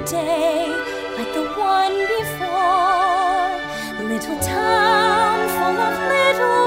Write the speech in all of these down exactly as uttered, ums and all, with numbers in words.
day like the one before. Little town full of little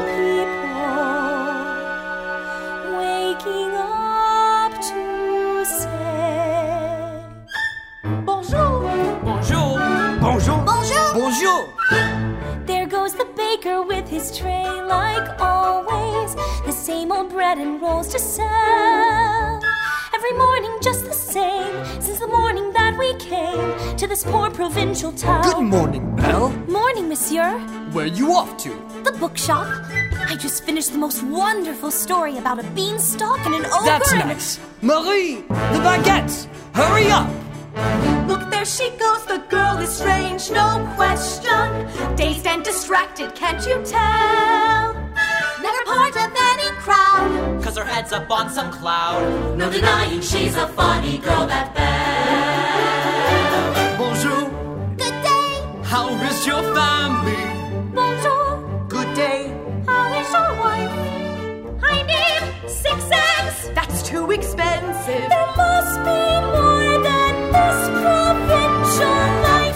people waking up to say bonjour. Bonjour. Bonjour. Bonjour. Bonjour. There goes the baker with his tray like always. The same old bread and rolls to sell. Every morning just the same, since the morning that we came to this poor provincial town. Good morning, Belle. Morning, monsieur. Where you off to? The bookshop. I just finished the most wonderful story about a beanstalk and an ogre. That's and nice. Marie, the baguettes. Hurry up. Look, there she goes, the girl is strange, no question. Dazed and distracted, can't you tell? Never part of any crowd, Cause her head's up on some cloud. no denying she's a funny girl, that Belle. Bonjour. Good day. How is your family? Bonjour. Good day. How is your wife? I need six eggs. That's too expensive. There must be more than this provincial life.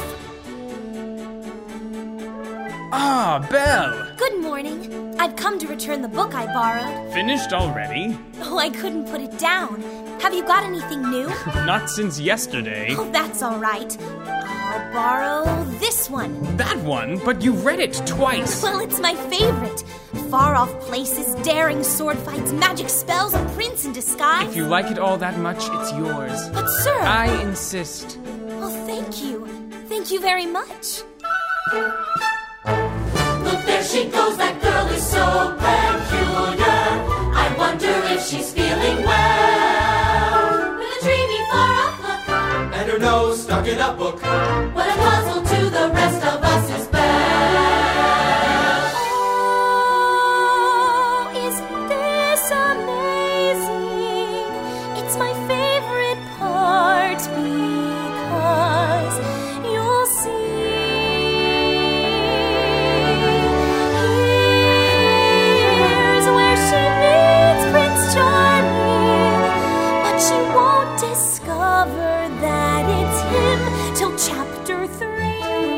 Ah, Belle. Good morning. I've come to return the book I borrowed. Finished already? Oh, I couldn't put it down. Have you got anything new? Not since yesterday. Oh, that's all right. I'll borrow this one. That one? But you read it twice. Well, it's my favorite. Far-off places, daring sword fights, magic spells, a prince in disguise. If you like it all that much, it's yours. But, sir... I insist. Oh, thank you. Thank you very much. Look, there she goes, that girl is so peculiar. I wonder if she's feeling well. With a dreamy far-off look, And her nose stuck in a book. what a puzzle to the rest of us is Belle. Oh, is this amazing? It's my favorite part because you'll see. Here's where she meets Prince Charming, but she won't discover that it's him till chapter three.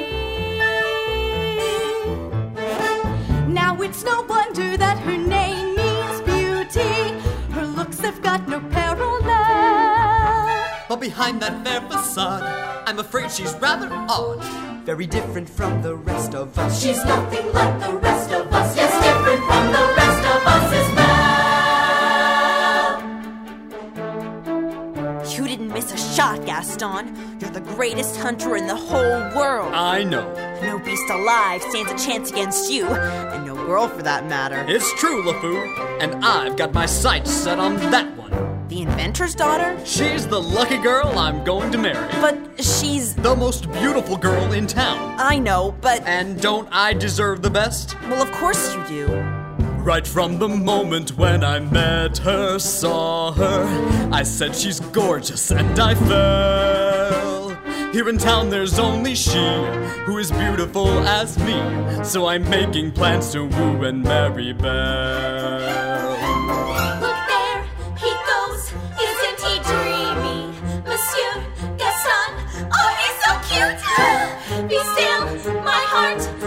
Now it's no wonder that her name means beauty. Her looks have got no parallel. But behind that fair facade, I'm afraid she's rather odd. Very different from the rest of us. She's nothing like the rest of us. Yes, different from the rest of us is Belle. You didn't miss a shot, Gaston. You're the greatest hunter in the whole world. I know. No beast alive stands a chance against you, and no girl for that matter. It's true, LeFou. And I've got my sights set on that one. The inventor's daughter? She's the lucky girl I'm going to marry. But she's... The most beautiful girl in town. I know, but... And don't I deserve the best? Well, of course you do. Right from the moment when I met her, saw her, I said she's gorgeous and I fell. Here in town there's only she who is beautiful as me, so I'm making plans to woo and marry Belle. Look there, he goes. Isn't he dreamy? Monsieur Gaston, oh, he's so cute. Be still, my heart